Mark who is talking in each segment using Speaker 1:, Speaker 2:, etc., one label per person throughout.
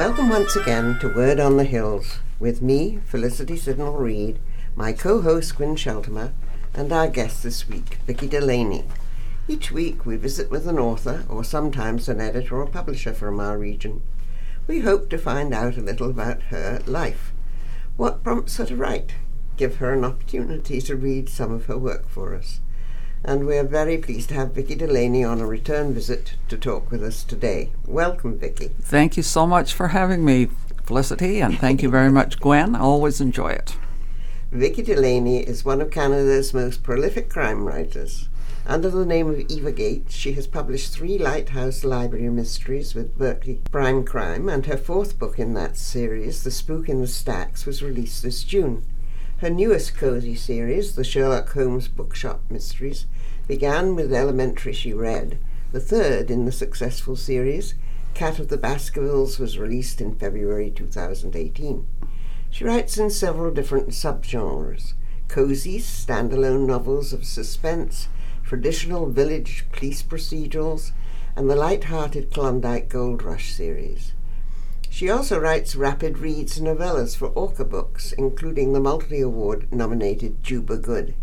Speaker 1: Welcome once again to Word on the Hills with me, Felicity Sidnall-Reid, my co-host Gwyn Sheltimer, and our guest this week, Vicky Delaney. Each week we visit with an author or sometimes an editor or publisher from our region. We hope to find out a little about her life. What prompts her to write? Give her an opportunity to read some of her work for us. And we are very pleased to have Vicky Delaney on a return visit to talk with us today. Welcome, Vicky.
Speaker 2: Thank you so much for having me, Felicity, and thank you very much, Gwen. I always enjoy it.
Speaker 1: Vicky Delaney is one of Canada's most prolific crime writers. Under the name of Eva Gates, she has published 3 Lighthouse Library mysteries with Berkeley Prime Crime, and her 4th book in that series, The Spook in the Stacks, was released this June. Her newest cozy series, the Sherlock Holmes Bookshop Mysteries, began with Elementary She Read. The 3rd in the successful series, Cat of the Baskervilles, was released in February 2018. She writes in several different subgenres: cozy, standalone novels of suspense, traditional village police procedurals, and the light-hearted Klondike Gold Rush series. She also writes rapid reads and novellas for Orca Books, including the multi-award nominated Juba Good.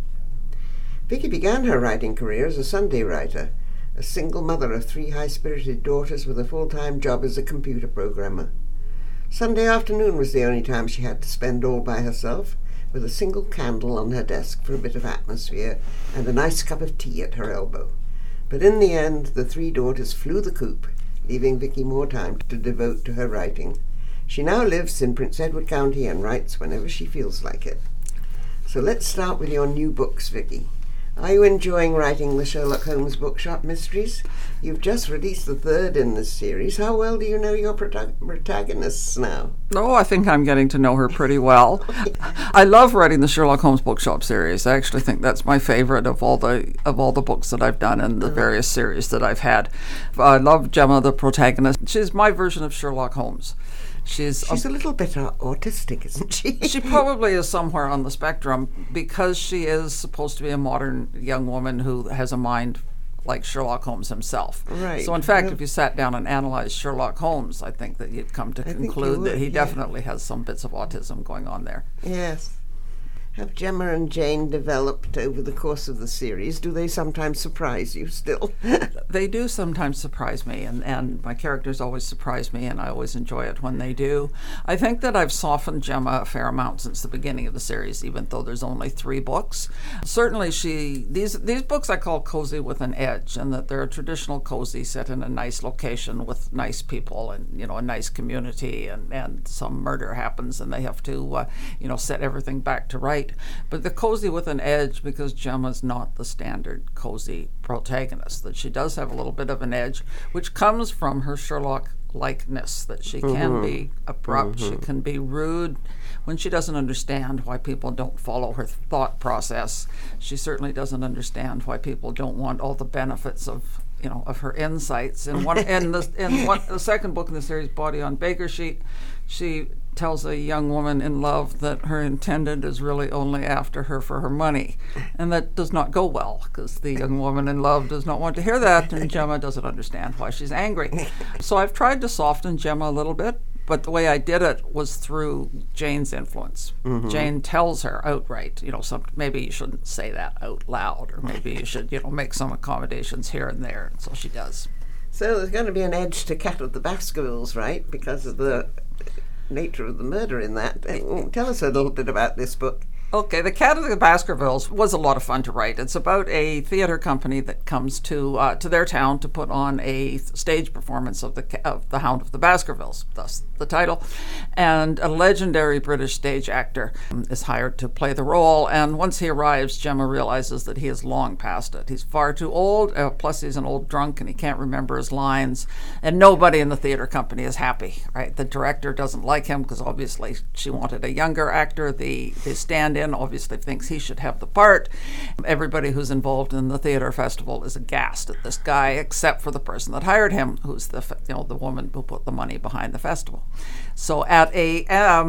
Speaker 1: Vicky began her writing career as a Sunday writer, a single mother of 3 high-spirited daughters with a full-time job as a computer programmer. Sunday afternoon was the only time she had to spend all by herself, with a single candle on her desk for a bit of atmosphere and a nice cup of tea at her elbow. But in the end, the 3 daughters flew the coop, leaving Vicky more time to devote to her writing. She now lives in Prince Edward County and writes whenever she feels like it. So let's start with your new books, Vicky. Are you enjoying writing the Sherlock Holmes Bookshop Mysteries? You've just released the 3rd in this series. How well do you know your protagonists now?
Speaker 2: Oh, I think I'm getting to know her pretty well. I love writing the Sherlock Holmes Bookshop series. I actually think that's my favorite of all the books that I've done and the various series that I've had. I love Gemma, the protagonist. She's my version of Sherlock Holmes. She's
Speaker 1: a little bit autistic, isn't she?
Speaker 2: She probably is somewhere on the spectrum because she is supposed to be a modern young woman who has a mind like Sherlock Holmes himself.
Speaker 1: Right.
Speaker 2: So in fact, if you sat down and analyzed Sherlock Holmes, I think that you'd come to conclude that he definitely has some bits of autism going on there.
Speaker 1: Yes. Have Gemma and Jane developed over the course of the series? Do they sometimes surprise you still?
Speaker 2: They do sometimes surprise me, and my characters always surprise me, and I always enjoy it when they do. I think that I've softened Gemma a fair amount since the beginning of the series, even though there's only 3 books. Certainly these books I call cozy with an edge, and that they're a traditional cozy set in a nice location with nice people and, a nice community, and some murder happens and they have to, set everything back to right. But the cozy with an edge, because Gemma's not the standard cozy protagonist, that she does have a little bit of an edge, which comes from her Sherlock-likeness, that she can be abrupt, she can be rude when she doesn't understand why people don't follow her thought process. She certainly doesn't understand why people don't want all the benefits of her insights. In the second book in the series, Body on Baker Sheet, she tells a young woman in love that her intended is really only after her for her money. And that does not go well, because the young woman in love does not want to hear that, and Gemma doesn't understand why she's angry. So I've tried to soften Gemma a little bit, but the way I did it was through Jane's influence. Jane tells her outright, maybe you shouldn't say that out loud, or maybe you should, make some accommodations here and there. And so she does.
Speaker 1: So there's going to be an edge to Cat of the Baskervilles, right? Because of the nature of the murder in that. Tell us a little bit about this book.
Speaker 2: Okay, The Cat of the Baskervilles was a lot of fun to write. It's about a theater company that comes to their town to put on a stage performance of the Hound of the Baskervilles, thus the title. And a legendary British stage actor is hired to play the role. And once he arrives, Gemma realizes that he is long past it. He's far too old, plus he's an old drunk and he can't remember his lines. And nobody in the theater company is happy, right? The director doesn't like him because obviously she wanted a younger actor. The stand-in obviously thinks he should have the part. Everybody who's involved in the theater festival is aghast at this guy, except for the person that hired him, who's the woman who put the money behind the festival. So at a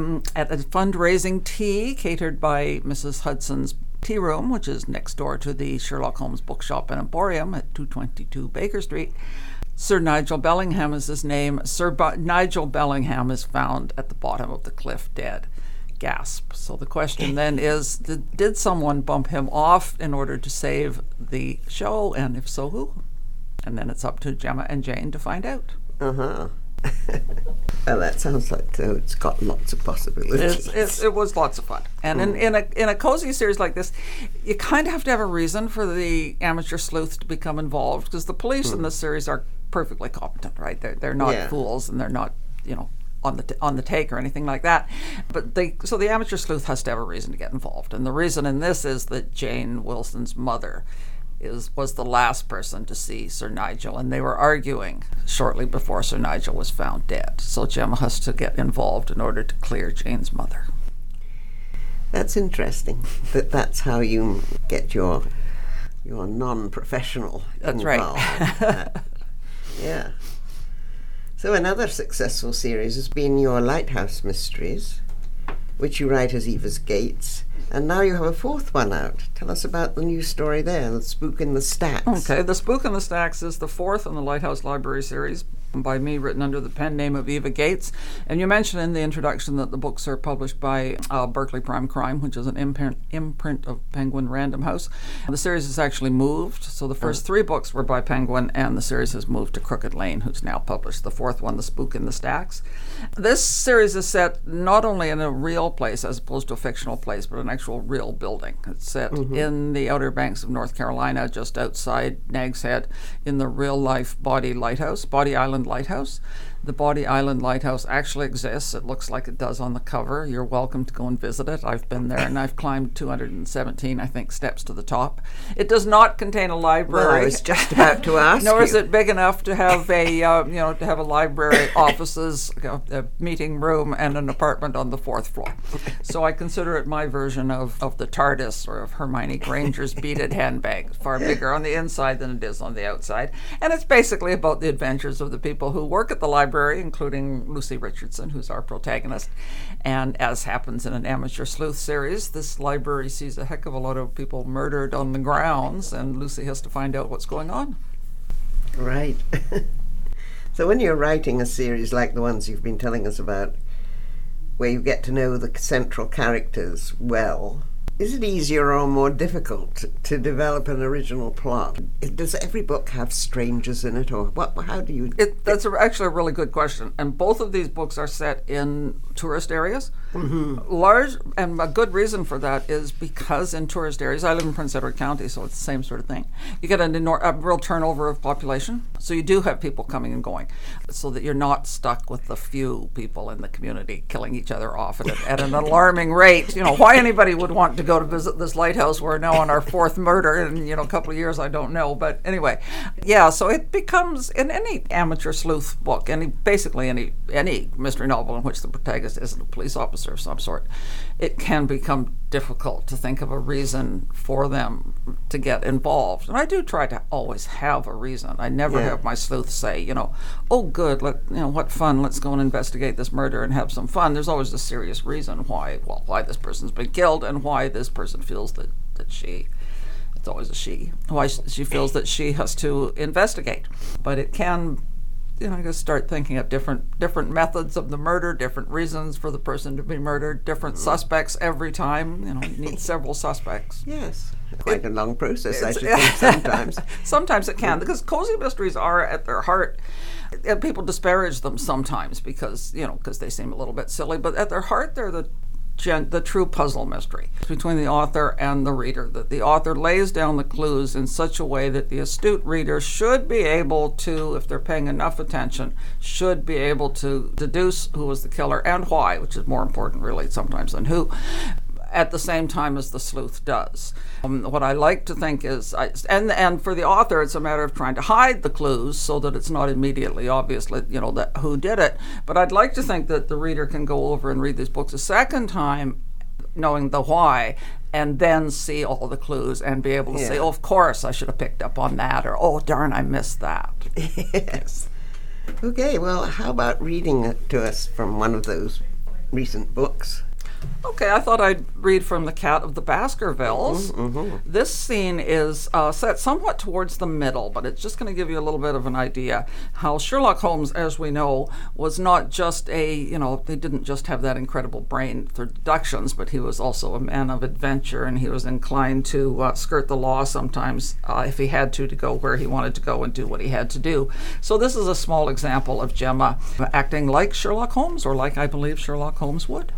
Speaker 2: fundraising tea catered by Mrs. Hudson's Tea Room, which is next door to the Sherlock Holmes Bookshop and Emporium at 222 Baker Street, Sir Nigel Bellingham is his name. Nigel Bellingham is found at the bottom of the cliff dead. Gasp. So the question then is, did someone bump him off in order to save the show? And if so, who? And then it's up to Gemma and Jane to find out.
Speaker 1: Uh-huh. Well, that sounds like it's got lots of possibilities.
Speaker 2: It was lots of fun. And in a cozy series like this, you kind of have to have a reason for the amateur sleuth to become involved, because the police in this series are perfectly competent, right? They're not fools, and they're not, on the take or anything like that. But so the amateur sleuth has to have a reason to get involved. And the reason in this is that Jane Wilson's mother was the last person to see Sir Nigel, and they were arguing shortly before Sir Nigel was found dead. So Gemma has to get involved in order to clear Jane's mother.
Speaker 1: That's interesting. That's how you get your non-professional
Speaker 2: That's
Speaker 1: involved.
Speaker 2: Right.
Speaker 1: Yeah. So another successful series has been your Lighthouse Mysteries, which you write as Eva's Gates. And now you have a fourth one out. Tell us about the new story there, The Spook in the Stacks.
Speaker 2: Okay, The Spook in the Stacks is the fourth in the Lighthouse Library series, by me, written under the pen name of Eva Gates. And you mentioned in the introduction that the books are published by Berkeley Prime Crime, which is an imprint of Penguin Random House. The series has actually moved, so the first three books were by Penguin, and the series has moved to Crooked Lane, who's now published the fourth one, The Spook in the Stacks. This series is set not only in a real place as opposed to a fictional place, but an actual real building. It's set in the Outer Banks of North Carolina, just outside Nag's Head, in the real-life Body Island Lighthouse. The Body Island Lighthouse actually exists. It looks like it does on the cover. You're welcome to go and visit it. I've been there, and I've climbed 217, I think, steps to the top. It does not contain a library.
Speaker 1: Well, I was just about to ask
Speaker 2: Nor
Speaker 1: you.
Speaker 2: is it big enough to have a library, offices, a meeting room, and an apartment on the fourth floor. So I consider it my version of the TARDIS, or of Hermione Granger's beaded handbag. Far bigger on the inside than it is on the outside. And it's basically about the adventures of the people who work at the library, including Lucy Richardson, who's our protagonist. And as happens in an amateur sleuth series, this library sees a heck of a lot of people murdered on the grounds, and Lucy has to find out what's going on.
Speaker 1: Right. So when you're writing a series like the ones you've been telling us about, where you get to know the central characters well, is it easier or more difficult to develop an original plot? Does every book have strangers in it, or what? How do you...
Speaker 2: That's actually a really good question. And both of these books are set in tourist areas. Large, and a good reason for that is because in tourist areas, I live in Prince Edward County, so it's the same sort of thing. You get a real turnover of population. So you do have people coming and going, so that you're not stuck with the few people in the community killing each other off at an alarming rate. Why anybody would want to go to visit this lighthouse. We're now on our fourth murder in a couple of years, I don't know. But anyway, so it becomes, in any amateur sleuth book, basically any mystery novel in which the protagonist isn't a police officer of some sort, it can become difficult to think of a reason for them to get involved. And I do try to always have a reason. I never have my sleuth say, oh good, what fun, let's go and investigate this murder and have some fun. There's always a serious reason why this person's been killed, and why this person feels that she, it's always a she, why she feels that she has to investigate. But it can, just start thinking of different methods of the murder, different reasons for the person to be murdered, different suspects every time. You need several suspects.
Speaker 1: Yes. Quite a long process, I should think, sometimes.
Speaker 2: Sometimes it can, because cozy mysteries are, at their heart, and people disparage them sometimes because they seem a little bit silly, but at their heart they're the true puzzle mystery between the author and the reader, that the author lays down the clues in such a way that the astute reader should be able to, if they're paying enough attention, should be able to deduce who was the killer and why, which is more important really sometimes than who, at the same time as the sleuth does. What I like to think is, and for the author, it's a matter of trying to hide the clues so that it's not immediately obvious, that who did it. But I'd like to think that the reader can go over and read these books a second time, knowing the why, and then see all the clues and be able to say, oh, of course, I should have picked up on that, or oh, darn, I missed that.
Speaker 1: Yes. Okay, well, how about reading it to us from one of those recent books?
Speaker 2: Okay, I thought I'd read from The Cat of the Baskervilles. This scene is set somewhat towards the middle, but it's just going to give you a little bit of an idea how Sherlock Holmes, as we know, was not just they didn't just have that incredible brain for deductions, but he was also a man of adventure, and he was inclined to skirt the law sometimes if he had to go where he wanted to go and do what he had to do. So this is a small example of Gemma acting like Sherlock Holmes, or like I believe Sherlock Holmes would.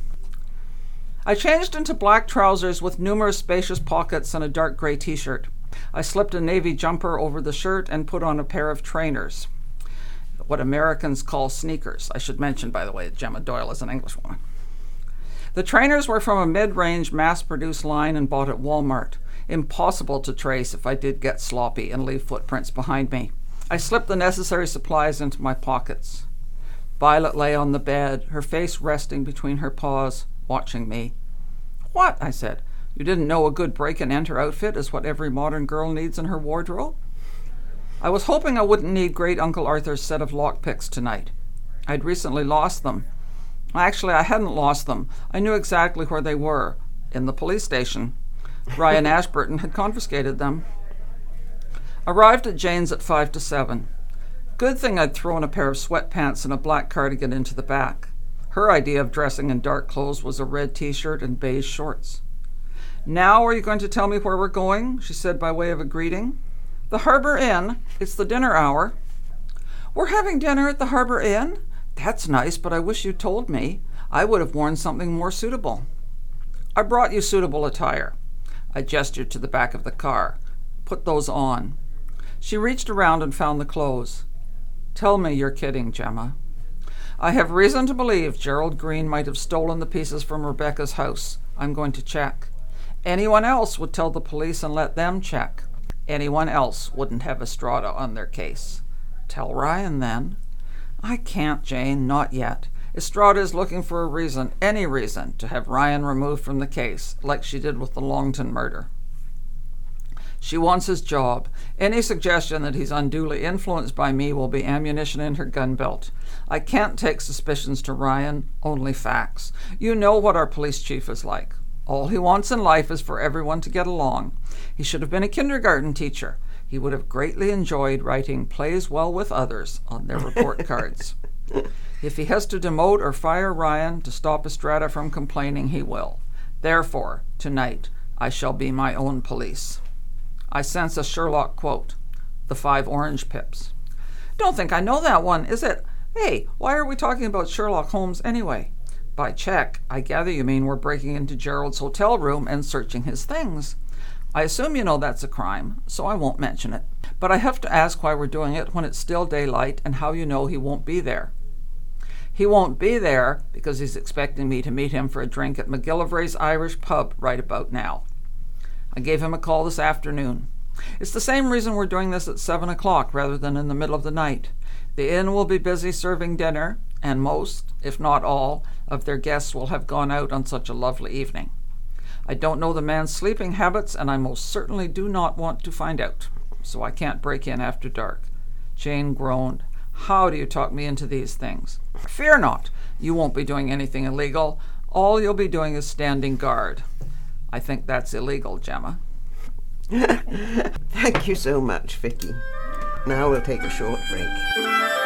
Speaker 2: I changed into black trousers with numerous spacious pockets and a dark gray t-shirt. I slipped a navy jumper over the shirt and put on a pair of trainers, what Americans call sneakers. I should mention, by the way, that Gemma Doyle is an Englishwoman. The trainers were from a mid-range mass-produced line and bought at Walmart. Impossible to trace if I did get sloppy and leave footprints behind me. I slipped the necessary supplies into my pockets. Violet lay on the bed, her face resting between her paws, watching me. "What?" I said. "You didn't know a good break-and-enter outfit is what every modern girl needs in her wardrobe?" I was hoping I wouldn't need Great Uncle Arthur's set of lockpicks tonight. I'd recently lost them. Actually, I hadn't lost them. I knew exactly where they were. In the police station. Ryan Ashburton had confiscated them. Arrived at Jane's at 5 to 7. Good thing I'd thrown a pair of sweatpants and a black cardigan into the back. Her idea of dressing in dark clothes was a red t-shirt and beige shorts. "Now are you going to tell me where we're going?" she said by way of a greeting. "The Harbour Inn. It's the dinner hour." "We're having dinner at the Harbour Inn? That's nice, but I wish you'd told me. I would have worn something more suitable." "I brought you suitable attire." I gestured to the back of the car. "Put those on." She reached around and found the clothes. "Tell me you're kidding, Gemma." "I have reason to believe Gerald Green might have stolen the pieces from Rebecca's house. I'm going to check. Anyone else would tell the police and let them check. Anyone else wouldn't have Estrada on their case." "Tell Ryan, then." "I can't, Jane, not yet. Estrada is looking for a reason, any reason, to have Ryan removed from the case, like she did with the Longton murder. She wants his job. Any suggestion that he's unduly influenced by me will be ammunition in her gun belt. I can't take suspicions to Ryan, only facts. You know what our police chief is like. All he wants in life is for everyone to get along. He should have been a kindergarten teacher. He would have greatly enjoyed writing 'plays well with others' on their report cards. If he has to demote or fire Ryan to stop Estrada from complaining, he will. Therefore, tonight, I shall be my own police." I sense a Sherlock quote, "The 5 orange pips." "Don't think I know that one, is it? Hey, why are we talking about Sherlock Holmes anyway?" "By check, I gather you mean we're breaking into Gerald's hotel room and searching his things. I assume you know that's a crime, so I won't mention it. But I have to ask why we're doing it when it's still daylight and how you know he won't be there." "He won't be there because he's expecting me to meet him for a drink at McGillivray's Irish pub right about now. I gave him a call this afternoon. It's the same reason we're doing this at 7 o'clock rather than in the middle of the night. The inn will be busy serving dinner, and most, if not all, of their guests will have gone out on such a lovely evening. I don't know the man's sleeping habits, and I most certainly do not want to find out, so I can't break in after dark." Jane groaned. "How do you talk me into these things?" "Fear not. You won't be doing anything illegal. All you'll be doing is standing guard." "I think that's illegal, Gemma."
Speaker 1: Thank you so much, Vicky. Now we'll take a short break.